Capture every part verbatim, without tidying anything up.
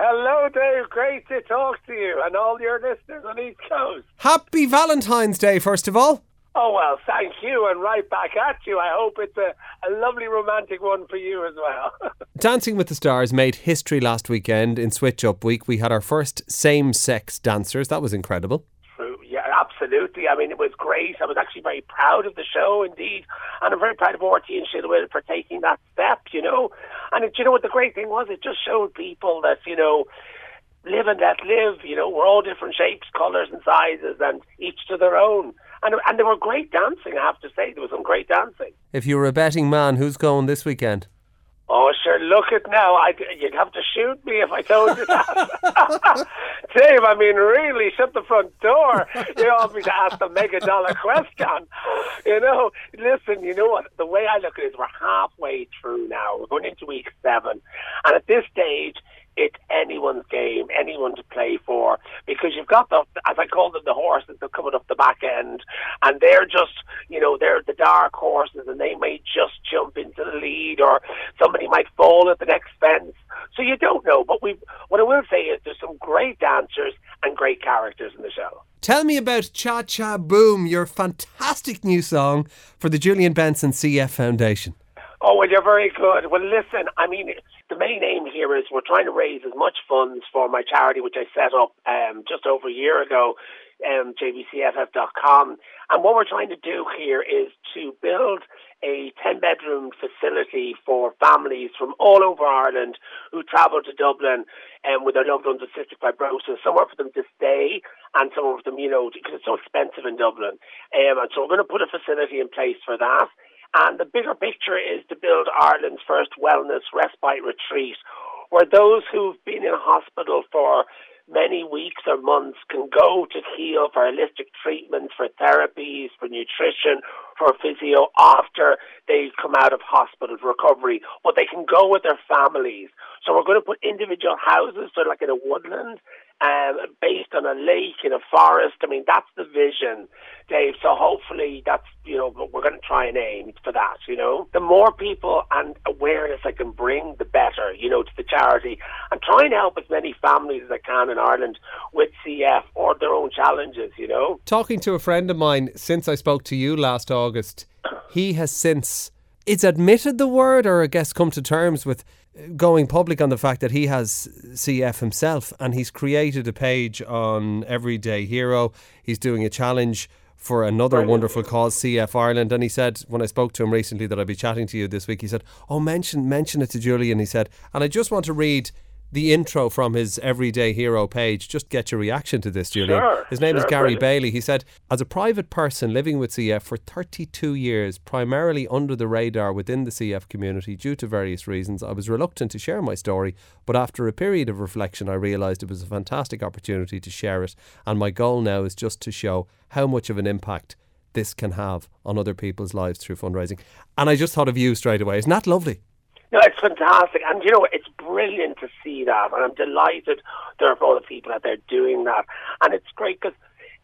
Hello, Dave. Great to talk to you and all your listeners on East Coast. Happy Valentine's Day, first of all. Oh, well, thank you, and right back at you. I hope it's a, a lovely romantic one for you as well. Dancing with the Stars made history last weekend in Switch Up Week. We had our first same-sex dancers. That was incredible. True, yeah, absolutely. I mean, it was great. I was actually very proud of the show, indeed, and I'm very proud of Orty and Shilwell for taking that step, you know. And it, you know what the great thing was? It just showed people that, you know, live and let live, you know, we're all different shapes, colours and sizes, and each to their own. And, and they were great dancing, I have to say. There was some great dancing. If you were a betting man, who's going this weekend? Oh, sure, look at now. I, you'd have to shoot me if I told you that. Dave, I mean, really, shut the front door. You want me to ask the mega dollar question. You know, listen, you know what? The way I look at it is we're halfway through now. We're going into week seven. And at this stage, it's anyone's game, anyone to play for, because you've got the, as I call them, the horses that are coming up the back end, and they're just, you know, they're the dark horses, and they may just jump into the lead, or somebody might fall at the next fence. So you don't know, but we. What I will say is there's some great dancers and great characters in the show. Tell me about Cha Cha Boom, your fantastic new song for the Julian Benson C F Foundation. Oh, well, you're very good. Well, listen, I mean, the main aim here is we're trying to raise as much funds for my charity, which I set up um, just over a year ago, um, J B C F F dot com. And what we're trying to do here is to build a ten-bedroom facility for families from all over Ireland who travel to Dublin um, with their loved ones with cystic fibrosis, somewhere for them to stay and somewhere for them, you know, because it's so expensive in Dublin. Um, and so we're going to put a facility in place for that. And the bigger picture is to build Ireland's first wellness respite retreat, where those who've been in hospital for many weeks or months can go to heal for holistic treatments, for therapies, for nutrition, for physio after they come out of hospital recovery. But they can go with their families. So we're going to put individual houses, sort of like in a woodland, um, based on a lake, in a forest. I mean, that's the vision, Dave. So hopefully that's, you know, we're going to try and aim for that, you know. The more people and awareness I can bring, the better, you know, to the charity. And try and help as many families as I can in Ireland with C F or their own challenges, you know. Talking to a friend of mine since I spoke to you last August, he has since, it's admitted the word, or I guess come to terms with going public on the fact that he has C F himself, and he's created a page on Everyday Hero. He's doing a challenge for another wonderful cause, C F Ireland. And he said, when I spoke to him recently that I'd be chatting to you this week, he said, oh, mention mention it to Julian. He said, and I just want to read the intro from his Everyday Hero page. Just get your reaction to this, Julian. Sure, his name sure, is Gary brilliant. Bailey. He said, as a private person living with C F for thirty-two years, primarily under the radar within the C F community due to various reasons, I was reluctant to share my story, but after a period of reflection I realised it was a fantastic opportunity to share it, and my goal now is just to show how much of an impact this can have on other people's lives through fundraising. And I just thought of you straight away. Isn't that lovely? No, it's fantastic. And, you know, it's brilliant to see that. And I'm delighted there are all the people out there doing that. And it's great because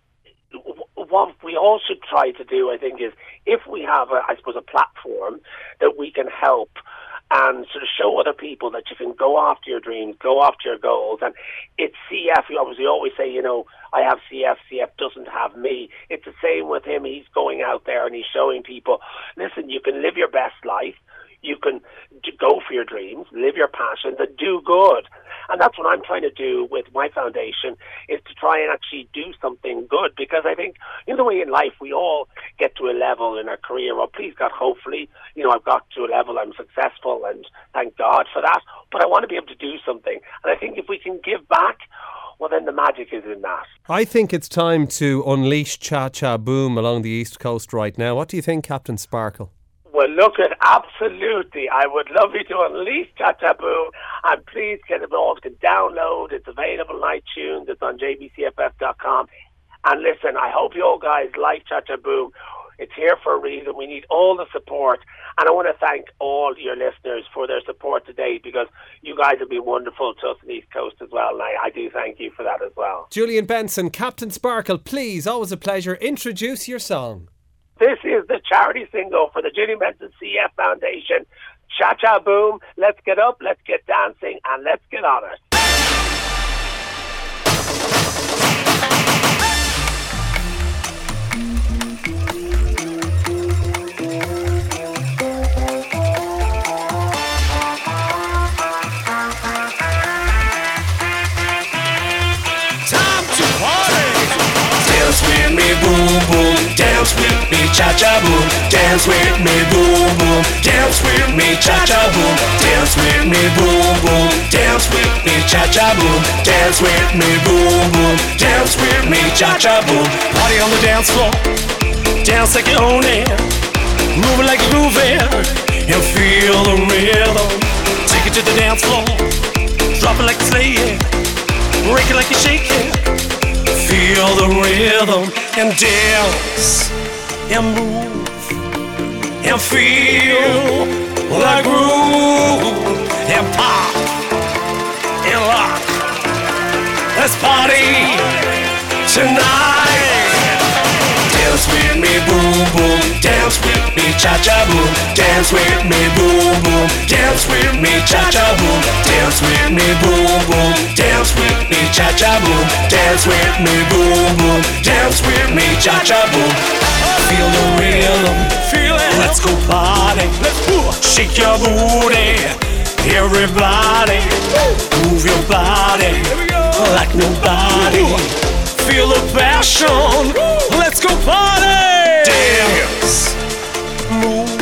what we all should try to do, I think, is if we have, a, I suppose, a platform that we can help and sort of show other people that you can go after your dreams, go after your goals. And it's C F. We obviously always say, you know, I have C F, C F doesn't have me. It's the same with him. He's going out there and he's showing people, listen, you can live your best life. You can go for your dreams, live your passions, and do good. And that's what I'm trying to do with my foundation, is to try and actually do something good. Because I think, you know, the way in life we all get to a level in our career, well, please God, hopefully, you know, I've got to a level I'm successful, and thank God for that. But I want to be able to do something. And I think if we can give back, well, then the magic is in that. I think it's time to unleash Cha Cha Boom along the East Coast right now. What do you think, Captain Sparkle? Well, look at absolutely. I would love you to unleash Cha Cha Boom, and please get it all. You can download. It's available on iTunes. It's on J B C F F dot com. And listen, I hope you all guys like Cha Cha Boom. It's here for a reason. We need all the support. And I want to thank all your listeners for their support today, because you guys have been wonderful to us on the East Coast as well. And I, I do thank you for that as well. Julian Benson, Captain Sparkle, please, always a pleasure. Introduce your song. This is the charity single for the Julian Benson C F Foundation. Cha Cha Boom. Let's get up, let's get dancing, and let's get on it. Dance with me, boom boom. Dance with me, cha cha boom. Dance with me, boom boom. Dance with me, cha cha boom. Dance with me, boom boom. Dance with me, cha cha boom. Dance with me, boom boom. Dance with me, cha cha boom. Party on the dance floor. Dance like you own it. Move it like a groovy. And feel the rhythm. Take it to the dance floor. Drop it like a slave. Break it like you shake it. Feel the rhythm and dance and move and feel the groove and pop and lock. Let's party tonight. Dance with me, boom boom. Dance with me, cha cha boom. Dance with me, boom boom. Dance with me, cha cha boom. Dance with me, boom boom. Dance with me, cha cha boom. Dance with me, boom boom. Dance with me, cha cha boom. Feel the rhythm, feel it. Let's go party. Let's go. Shake your booty, everybody. Move your body like nobody. Feel the passion. Let's go party. Dance, move,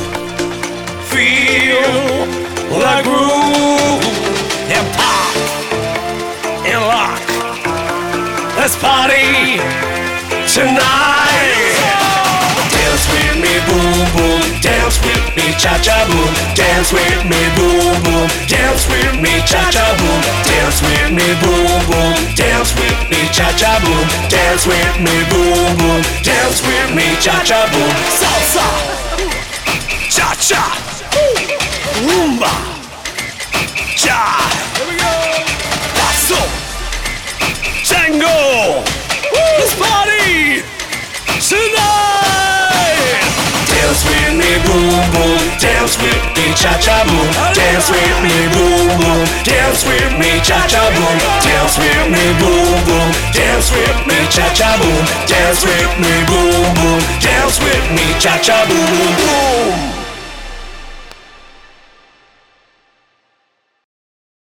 feel the groove and pop and lock. Let's party tonight. Dance with me, boom boom. Dance with me, cha cha boom. Dance with me, boom boom. Dance with me, cha cha boom. Dance with me, boom boom. Dance with me, cha cha boom. Dance with me, boom boom. Dance with me, cha cha boom. Salsa, cha cha, rumba, cha. Here we go. Paso, tango. Let's party tonight. Dance with me, boom boom. Dance with me, cha cha boom. Dance with me, boom boom. Dance with me, cha cha boom. Dance with me, boom boom. Dance with me, cha cha boom. Dance with me, boom boom. Dance with me, cha cha boom boom.